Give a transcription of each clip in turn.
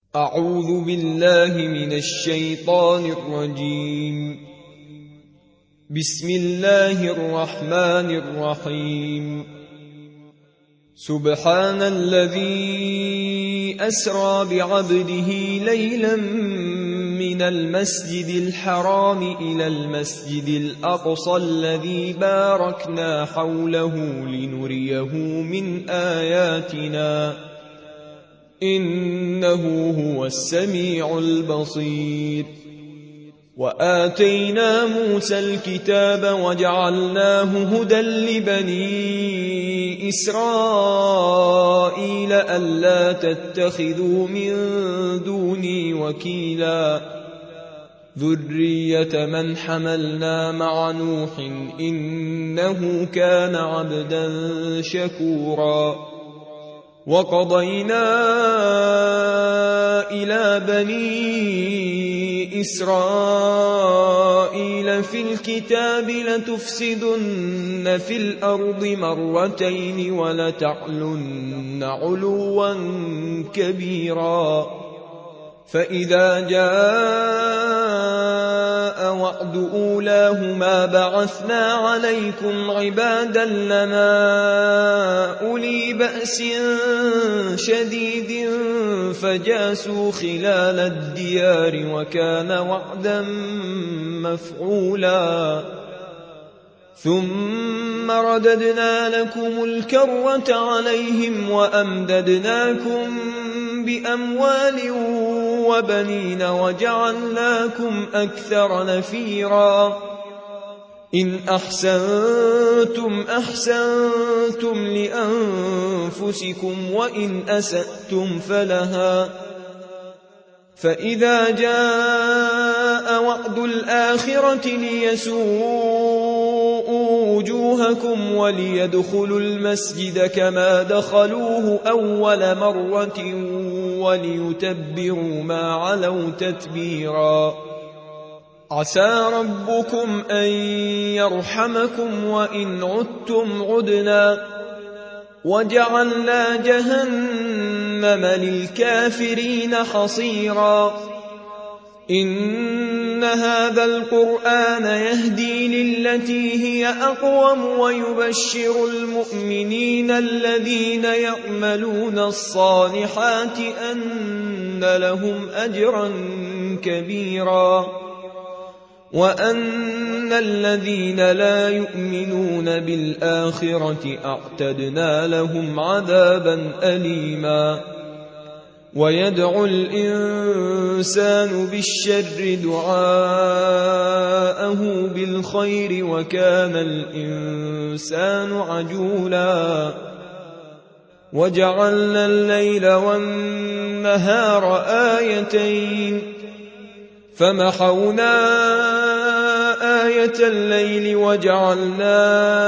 أعوذ بالله من الشيطان الرجيم. بسم الله الرحمن الرحيم. سبحان الذي أسرى بعبده ليلا من المسجد الحرام إلى المسجد الأقصى الذي باركنا حوله لنريه من آياتنا إنه هو السميع البصير. وآتينا موسى الكتاب وجعلناه هدى لبني إسرائيل ألا تتخذوا من دوني وكيلا ذرية من حملنا مع نوح إنه كان عبدا شكورا. وقضينا إلى بني إسرائيل في الكتاب لتفسدن في الأرض مرتين ولتعلن علوا كبيرا. فإذا جاء وعد أولاهما بعثنا عليكم عبادا لنا أولي بأس شديد فجاسوا خلال الديار وكان وعدا مفعولا. ثم رددنا لكم الكرة عليهم وأمددناكم بأموال وبنين وجعلناكم أكثر نفيرا. إن أحسنتم أحسنتم لأنفسكم وإن أسأتم فلها. فإذا جاء وعد الآخرة ليسوءوا وجوهكم وليدخلوا المسجد كما دخلوه أول مرة وليتبروا ما علوا تتبيرا. عسى ربكم أن يرحمكم وإن عدتم عدنا وجعلنا جهنم للكافرين حصيرا. إن هذا القرآن يهدي للتي هي أقوم ويبشر المؤمنين الذين يعملون الصالحات أن لهم أجرا كبيرا وأن الذين لا يؤمنون بالآخرة أعتدنا لهم عذابا أليما. ويدعو الإنسان بالشر دعاءه بالخير وكان الإنسان عجولا. وجعلنا الليل والنهار آيتين فمحونا آية الليل وجعلنا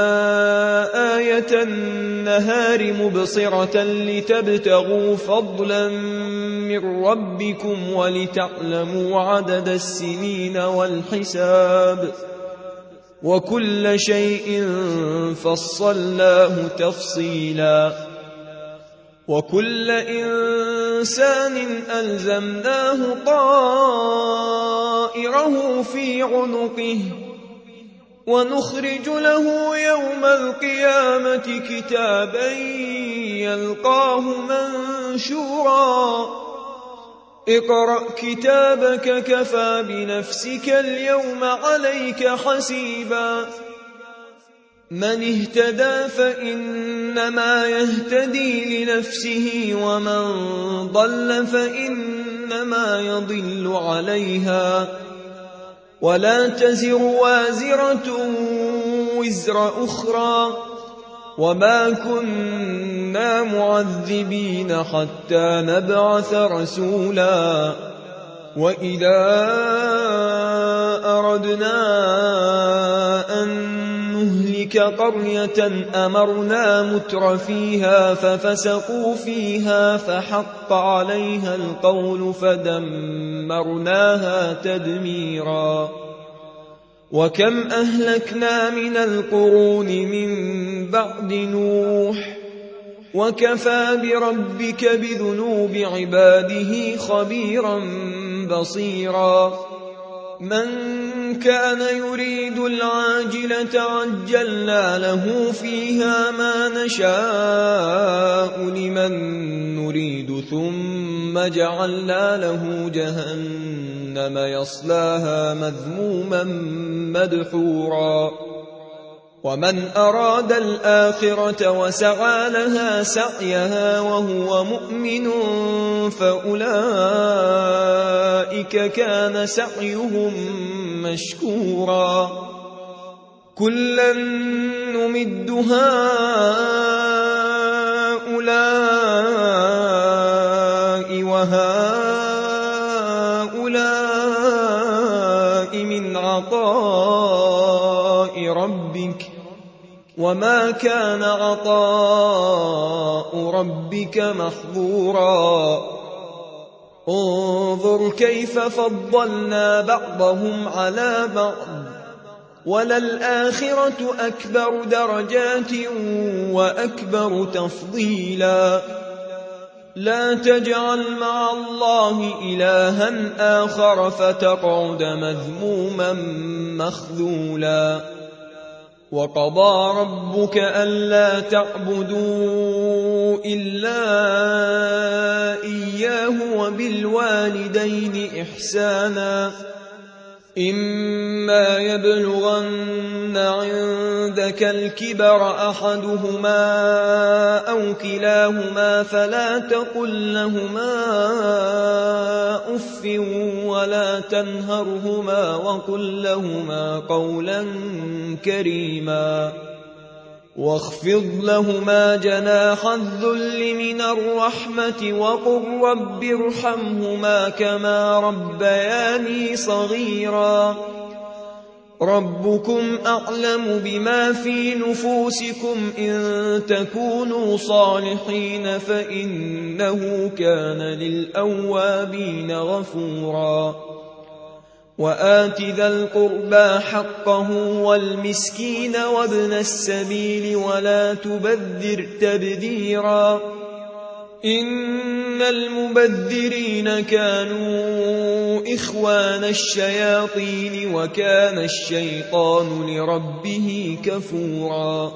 آية النهار مبصرة لتبتغوا فضلا من ربكم ولتعلموا عدد السنين والحساب وكل شيء فصلناه تفصيلا. وكل إنسان ألزمناه طائره في عنقه ونخرج له يوم القيامة كتابا يلقاه منشورا. اقرأ كتابك كفى بنفسك اليوم عليك حسيبا. من اهتدى فإنما يهتدي لنفسه ومن ضل فإنما يضل عليها ولا تزر وازرة وزر أخرى وما كنا معذبين حتى نبعث رسولا. وإذا أردنا أن نهلك قرية أمرنا متر فيها ففسقوا فيها فحق عليها القول فدمرناها تدميرا. وكم أهلكنا من القرون من بعد نوح وكفى بربك بذنوب عباده خبيرا بصيرا من كان يريد العاجلة عجلنا له فيها ما نشاء لمن نريد ثم جعلنا له جهنم يصلاها مذموما مدحورا ومن أراد الآخرة وسعى لها سعيها وهو مؤمن فأولئك كان سعيهم مشكورا كلا نمد هؤلاء وهؤلاء من عطاء ربك وما كان عطاء ربك محظورا انظر كيف فضلنا بعضهم على بعض وللآخرة أكبر درجات وأكبر تفضيلا لا تجعل مع الله إلها آخر فتقعد مذموما مخذولا وقضى ربك ألا تعبدوا إلا إياه وبالوالدين إحسانا إما يبلغن عندك الكبر أحدهما أو كلاهما فلا تقل لهما أف ولا تنهرهما وقل لهما قولا كريما واخفض لهما جناح الذل من الرحمة وقل رب ارحمهما كما ربياني صغيرا ربكم أعلم بما في نفوسكم إن تكونوا صالحين فإنه كان للأوابين غفورا وآت ذا القربى حقه والمسكين وابن السبيل ولا تبذر تبذيرا إن المبذرين كانوا إخوان الشياطين وكان الشيطان لربه كفورا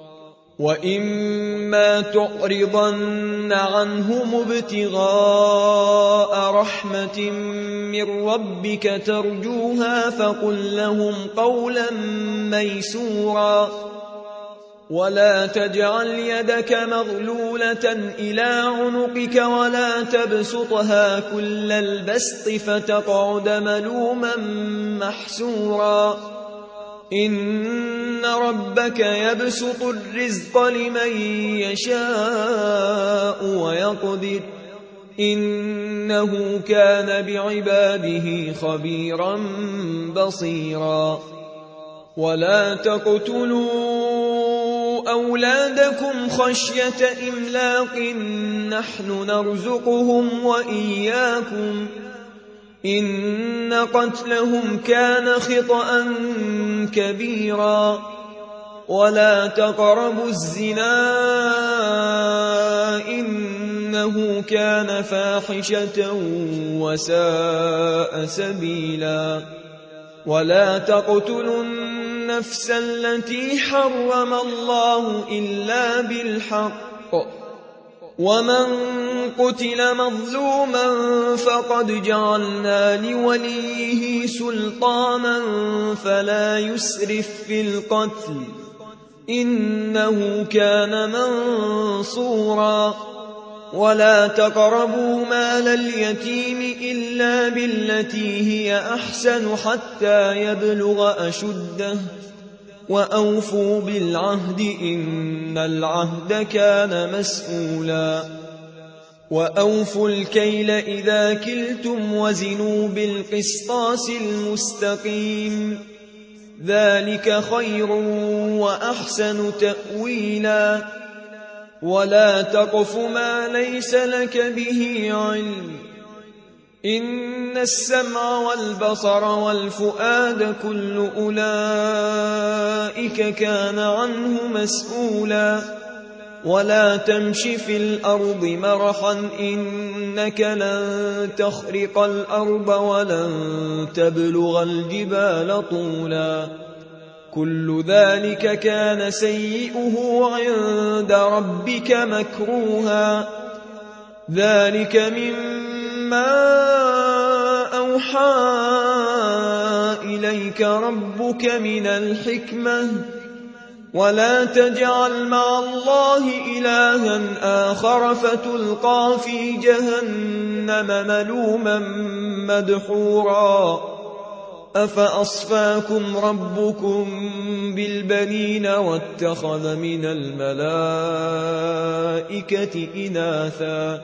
وإما تعرضن عنهم ابتغاء رحمة من ربك ترجوها فقل لهم قولا ميسورا ولا تجعل يدك مغلولة إلى عنقك ولا تبسطها كل البسط فتقعد ملوما محسورا إن ربك يبسط الرزق لمن يشاء ويقدر إنه كان بعباده خبيرا بصيرا ولا تقتلوا أولادكم خشية إملاق نحن نرزقهم وإياكم إن قتلهم كان خطأ كبيرا ولا تقربوا الزنا إنه كان فاحشة وساء سبيلا ولا تقتلوا النفس التي حرم الله إلا بالحق ومن قتل مظلوما فقد جعلنا لوليه سلطانا فلا يسرف في القتل إنه كان منصورا ولا تقربوا مال اليتيم إلا بالتي هي أحسن حتى يبلغ أشده وأوفوا بالعهد إن العهد كان مسؤولا وأوفوا الكيل إذا كلتم وزنوا بالقسطاس المستقيم ذلك خير وأحسن تأويلا ولا تقف ما ليس لك به علم إن السمع والبصر والفؤاد كل أولئك كان عنه مسؤولا ولا تمش في الأرض مرحا إنك لن تخرق الأرض ولن تبلغ الجبال طولا كل ذلك كان سيئه عند ربك مكروها ذلك مما أوحى إليك ربك من الحكمة ولا تجعل مع الله إلها آخر فتلقى في جهنم ملوما مدحورا أفأصفاكم ربكم بالبنين واتخذ من الملائكة إناثا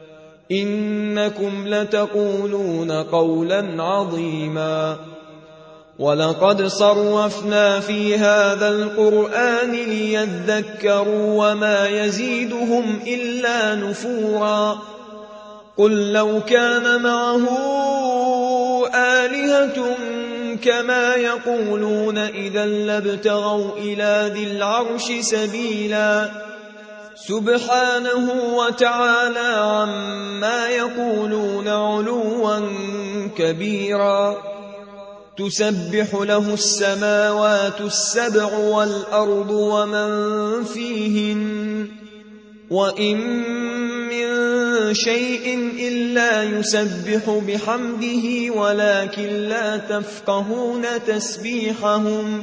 إنكم لتقولون قولا عظيما ولقد صرفنا في هذا القرآن ليذكروا وما يزيدهم إلا نفورا قل لو كان معه آلهة كما يقولون إذا لابتغوا إلى ذي العرش سبيلا سبحانه وتعالى عما يقولون علوا كبيرا تسبح له السماوات السبع والأرض ومن فيهن وإن من شيء إلا يسبح بحمده ولكن لا تفقهون تسبيحهم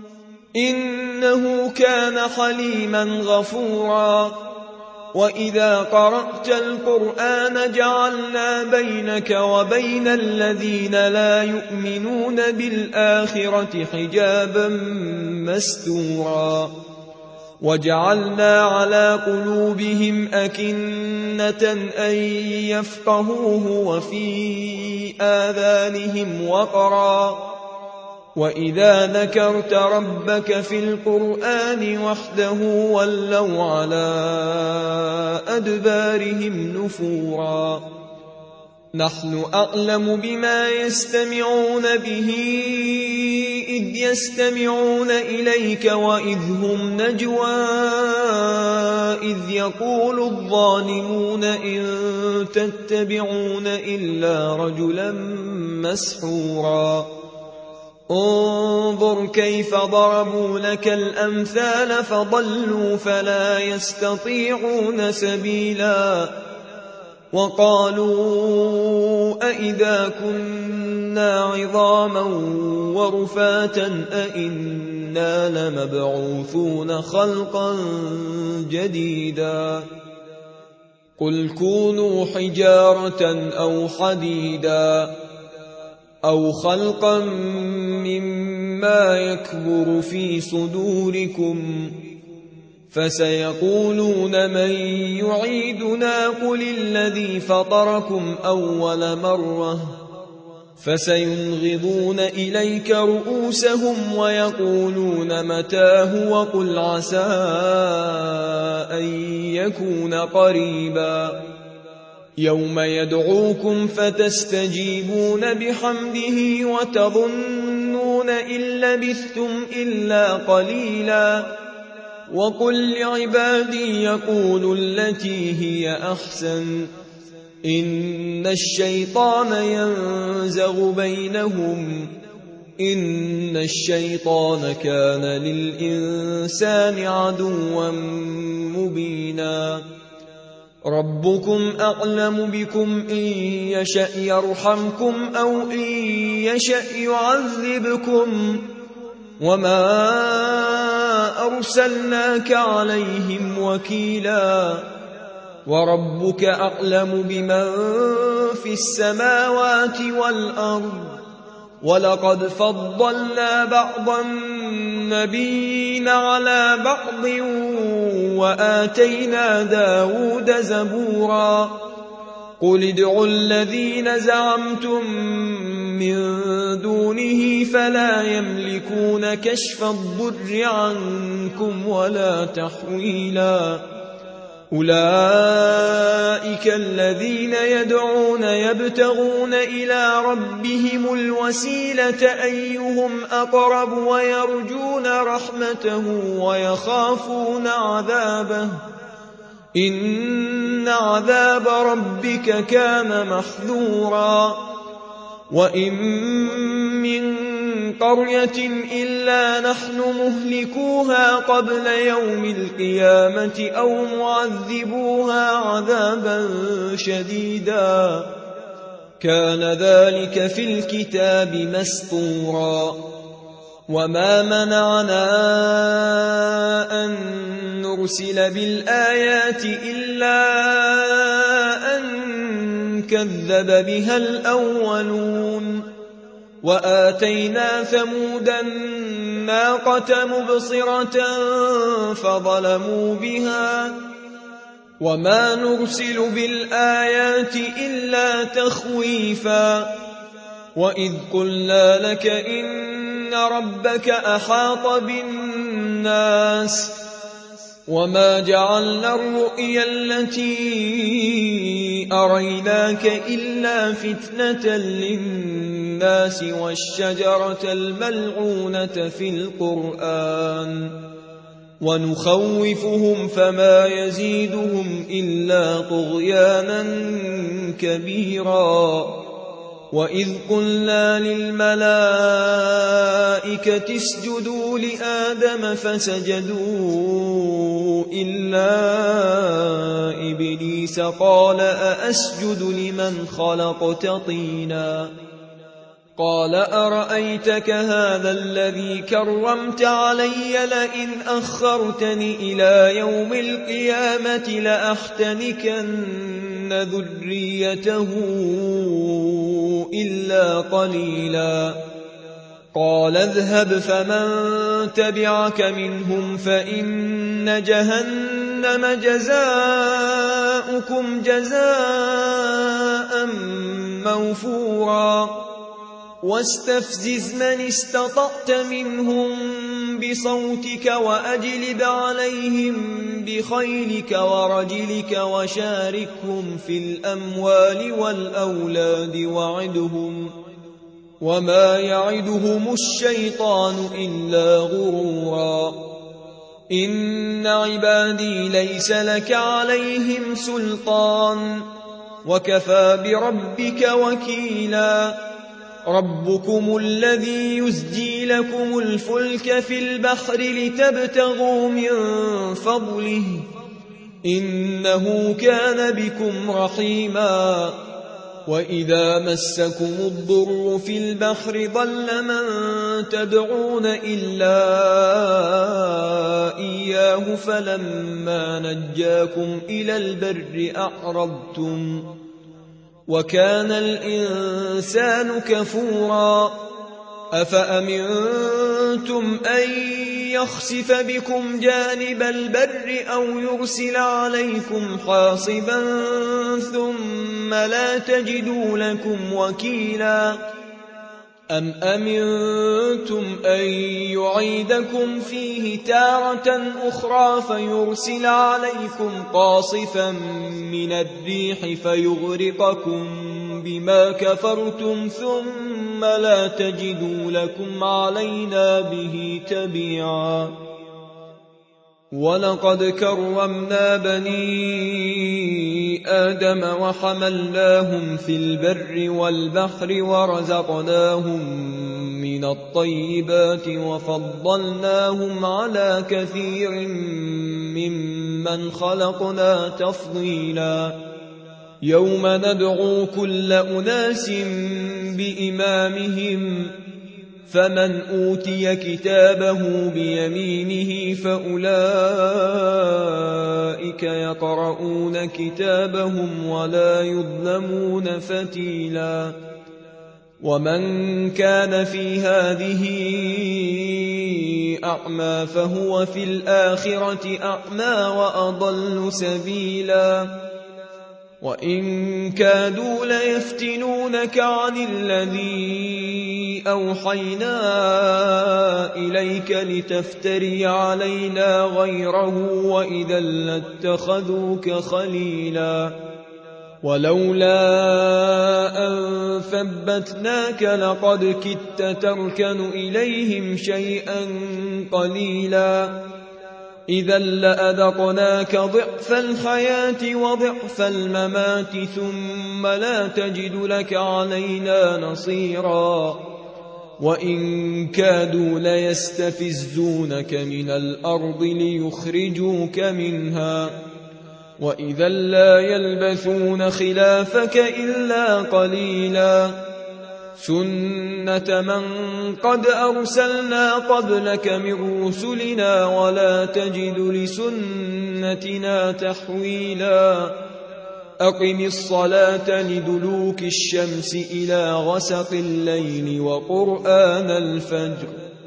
إنه كان حليما غفورا وإذا قرأت القرآن جعلنا بينك وبين الذين لا يؤمنون بالآخرة حجابا مستورا وجعلنا على قلوبهم أكنة أن يفقهوه وفي آذانهم وقرا وإذا ذكرت ربك في القرآن وحده ولوا على أدبارهم نفورا نحن أعلم بما يستمعون به إذ يستمعون إليك وإذ هم نجوى إذ يقول الظالمون إن تتبعون إلا رجلا مسحورا انظر كيف ضربوا لك الأمثال فضلوا فلا يستطيعون سبيلا وقالوا أئذا كنا عظاما ورفاتا أئنا لمبعوثون خلقا جديدا قل كونوا حجارة أو حديدا أو خلقا مما يكبر في صدوركم فسيقولون من يعيدنا قل الذي فطركم أول مرة فسينغضون إليك رؤوسهم ويقولون متاه وقل عسى أن يكون قريبا يوم يدعوكم فتستجيبون بحمده وتظنون إن لبثتم إلا قليلا وقل لعبادي يقولوا التي هي أحسن إن الشيطان ينزغ بينهم إن الشيطان كان للإنسان عدوا مبينا ربكم أعلم بكم إن يشأ يرحمكم أو إن يشأ يعذبكم وما أرسلناك عليهم وكيلا وربك أعلم بمن في السماوات والأرض ولقد فضلنا بعض النبيين على بعض وآتينا داود زبورا قل ادعوا الذين زعمتم من دونه فلا يملكون كشف الضر عنكم ولا تحويلا أولئك الذين يدعون يبتغون إلى ربهم الوسيلة أيهم أقرب ويرجون رحمته ويخافون عذابه إن عذاب ربك كان محذورا وإن من قرية إلا نحن مهلكوها قبل يوم القيامة أو معذبوها عذابا شديدا كان ذلك في الكتاب مسطورا وما منعنا أن نرسل بالآيات إلا أن كذب بها الأولون وآتينا ثمود الناقة مبصرة فظلموا بها وما نرسل بالآيات إلا تخويفا وإذ قلنا لك إن ربك أحاط بالناس وما جعلنا الرؤيا التي أريناك إلا فتنة للناس والشجرة الملعونة في القرآن ونخوفهم فما يزيدهم إلا طغيانا كبيرا وإذ قلنا للملائكة اسجدوا لآدم فسجدوا إلا إبليس قال أأسجد لمن خلقت طينا قال أرأيتك هذا الذي كرمت علي لئن أخرتني إلى يوم القيامة لأحتنكن ذريته إلا قليلا قال اذهب فمن تبعك منهم فإن جهنم جزاؤكم جزاء موفورا واستفزز من استطعت منهم بصوتك وأجلب عليهم بخيلك ورجلك وشاركهم في الأموال والأولاد وعدهم وما يعدهم الشيطان إلا غرورا إن عبادي ليس لك عليهم سلطان وكفى بربك وكيلا ربكم الذي يزجي لكم الفلك في البحر لتبتغوا من فضله إنه كان بكم رحيما وإذا مسكم الضر في البحر ضل من تدعون إلا إياه فلما نجاكم إلى البر أعرضتم وكان الإنسان كفورا أفأمنتم أن يخسف بكم جانب البر أو يرسل عليكم حاصبا ثم لا تجدوا لكم وكيلا أم أمنتم أن يعيدكم فيه تارة أخرى فيرسل عليكم قاصفا من الريح فيغرقكم بما كفرتم ثم لا تجدوا لكم علينا به تبيعا ولقد كرمنا بني آدم وحملناهم في البر والبحر ورزقناهم من الطيبات وفضلناهم على كثير ممن خلقنا تفضيلا يوم ندعو كل أناس بإمامهم فمن أوتي كتابه بيمينه فأولئك يقرؤون كتابهم ولا يظلمون فتيلا ومن كان في هذه أعمى فهو في الآخرة أعمى وأضل سبيلا وإن كادوا ليفتنونك عن الذي أوحينا إليك لتفتري علينا غيره وإذا لاتخذوك خليلا ولولا أن ثبتناك لقد كدت تركن إليهم شيئا قليلا إذا لأذقناك ضعف الحياة وضعف الممات ثم لا تجد لك علينا نصيرا وإن كادوا ليستفزونك من الأرض ليخرجوك منها وإذا لا يلبثون خلافك إلا قليلا سنة من قد أرسلنا قبلك من رسلنا ولا تجد لسنتنا تحويلا أقم الصلاة لدلوك الشمس إلى غسق الليل وقرآن الفجر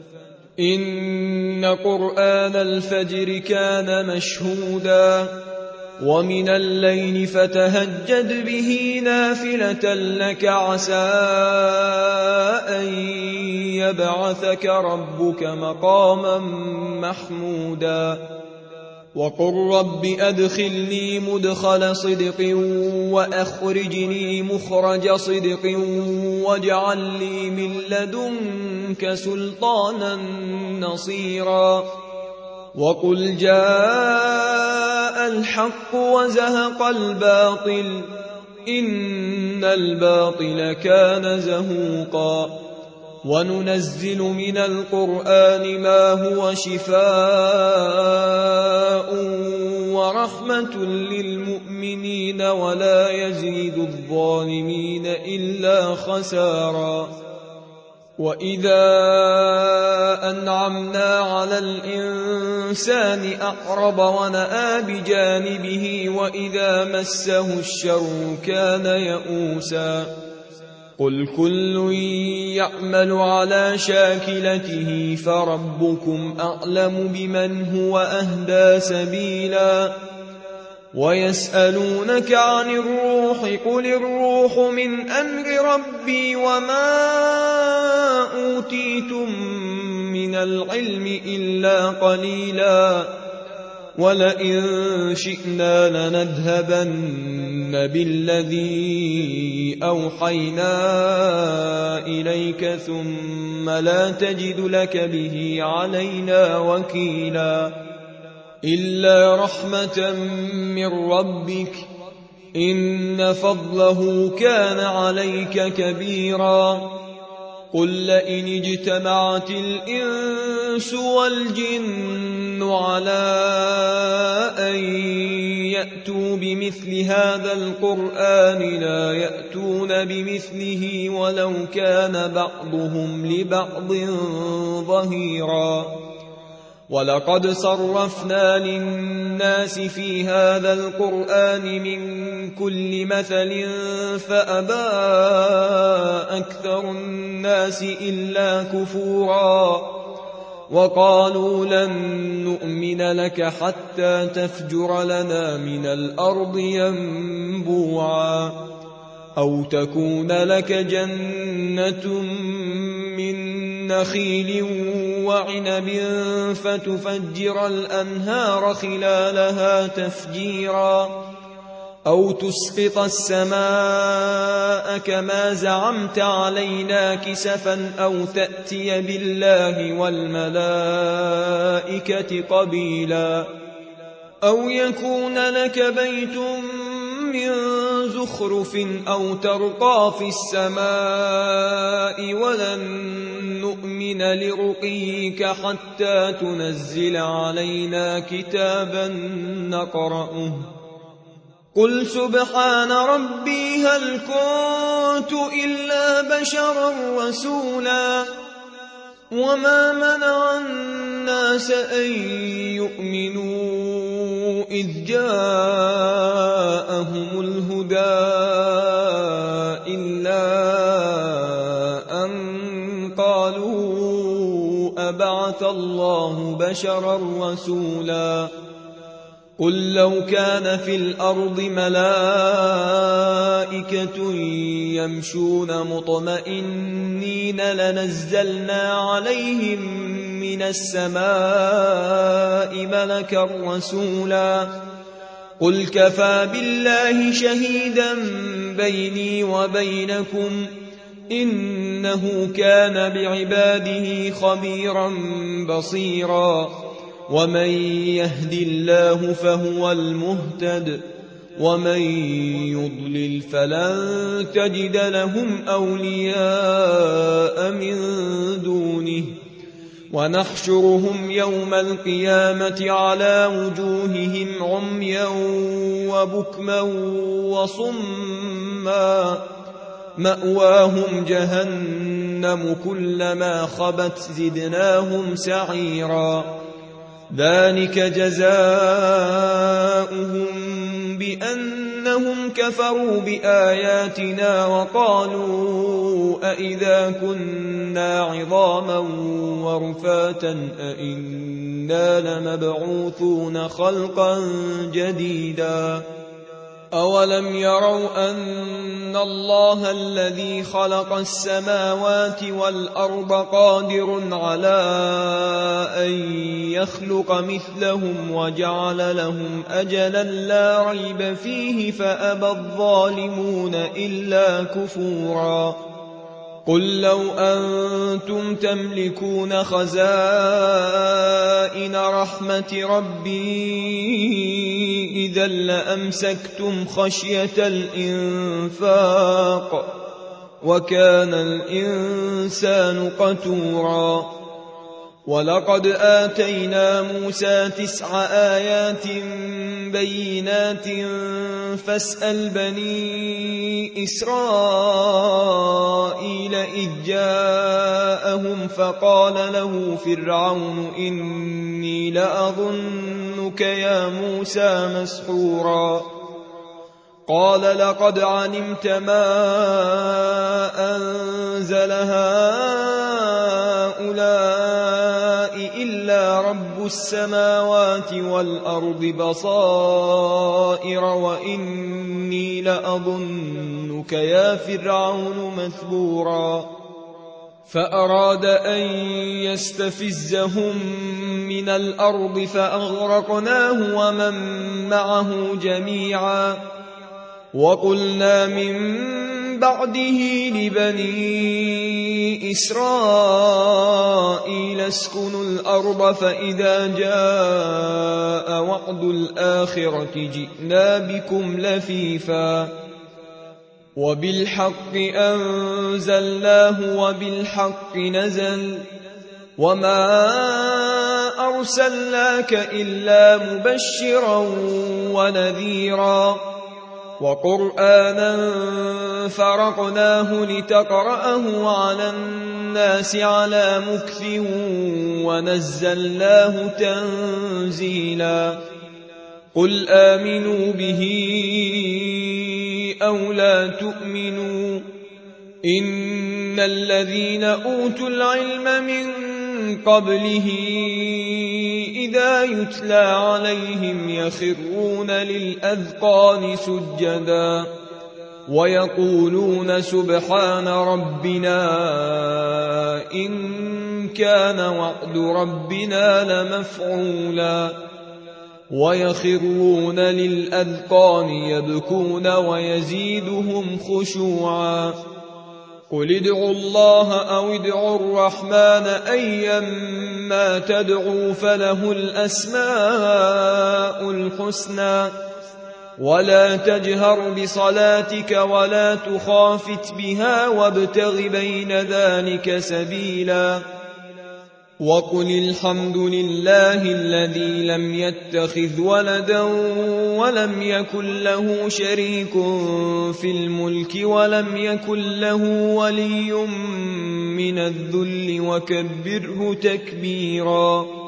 إن قرآن الفجر كان مشهودا ومن الليل فتهجد به نافلة لك عسى أن يبعثك ربك مقاما محمودا وقل رب أدخلني مدخل صدق وأخرجني مخرج صدق واجعل لي من لدنك سلطانا نصيرا وقل جاء الحق وزهق الباطل إن الباطل كان زهوقا وننزل من القرآن ما هو شفاء ورحمة للمؤمنين ولا يزيد الظالمين إلا خسارا وإذا أنعمنا على الإنسان أعرض ونأى بجانبه وإذا مسه الشر كان يئوسا قل كل يعمل على شاكلته فربكم أعلم بمن هو أهدى سبيلا ويسألونك عن الروح قل الروح من أمر ربي وما أوتيتم من العلم إلا قليلا ولئن شئنا لنذهبن بالذي أوحينا إليك ثم لا تجد لك به علينا وكيلا إلا رحمة من ربك إن فضله كان عليك كبيرا قل لئن اجتمعت الإنس والجن على أن يأتوا بمثل هذا القرآن لا يأتون بمثله ولو كان بعضهم لبعض ظهيرا ولقد صرفنا للناس في هذا القرآن من كل مثل فأبى أكثر الناس إلا كفورا وقالوا لن نؤمن لك حتى تفجر لنا من الأرض ينبوعا أو تكون لك جنة من نخيل وعنب فتفجر الأنهار خلالها تفجيرا أو تسقط السماء كما زعمت علينا كسفا أو تأتي بالله والملائكة قبيلا أو يكون لك بيت من زخرف أو ترقى في السماء ولن نؤمن لرقيك حتى تنزل علينا كتابا نقرأه قل سبحان ربي هل كنت إلا بشرا رسولا وما منع الناس أن يؤمنوا إذ جاءهم الهدى إلا أن قالوا أبعث الله بشرا رسولا قل لو كان في الأرض ملائكة يمشون مطمئنين لنزلنا عليهم من السماء ملكا رسولا قل كفى بالله شهيدا بيني وبينكم إنه كان بعباده خبيرا بصيرا ومن يهد الله فهو المهتد ومن يضلل فلن تجد لهم أولياء من دونه ونحشرهم يوم القيامة على وجوههم عميا وبكما وصما مأواهم جهنم كلما خبت زدناهم سعيرا ذلك جزاؤهم بأنهم كفروا بآياتنا وقالوا أئذا كنا عظاما ورفاتا أئنا لمبعوثون خلقا جديدا أولم يروا أن الله الذي خلق السماوات والأرض قادر على أن يخلق مثلهم وجعل لهم أجلا لا ريب فيه فأبى الظالمون إلا كفورا قل لو أنتم تملكون خزائن رحمة ربي إذا لأمسكتم خشية الإنفاق وكان الإنسان قتورا ولقد آتينا موسى 9 آيات بينات فاسأل بني إسرائيل إذ جاءهم فقال له فرعون إني لأظنك يا موسى مسحورا قال لقد علمت ما أنزل هؤلاء إلا رب السماوات والأرض بصائر وإني لأظنك يا فرعون مثبورا فأراد أن يستفزهم من الأرض فأغرقناه ومن معه جميعا وقلنا من بعده لبني إسرائيل اسكنوا الأرض فإذا جاء وعد الآخرة جئنا بكم لفيفا وبالحق أنزلناه وبالحق نزل وما أرسلناك إلا مبشرا ونذيرا وقرآنا فرقناه لتقرأه على الناس على مكث ونزلناه تنزيلا قل آمنوا به أو لا تؤمنوا إن الذين أوتوا العلم من قبله إذا يتلى عليهم يخرون للأذقان سجدا ويقولون سبحان ربنا إن كان وعد ربنا لمفعولا ويخرون للأذقان يبكون ويزيدهم خشوعا قل ادعوا الله أو ادعوا الرحمن أيما تدعوا فله الأسماء الحسنى ولا تجهر بصلاتك ولا تخافت بها وابتغ بين ذلك سبيلا وقل الحمد لله الذي لم يتخذ ولدا ولم يكن له شريك في الملك ولم يكن له ولي من الذل وكبره تكبيرا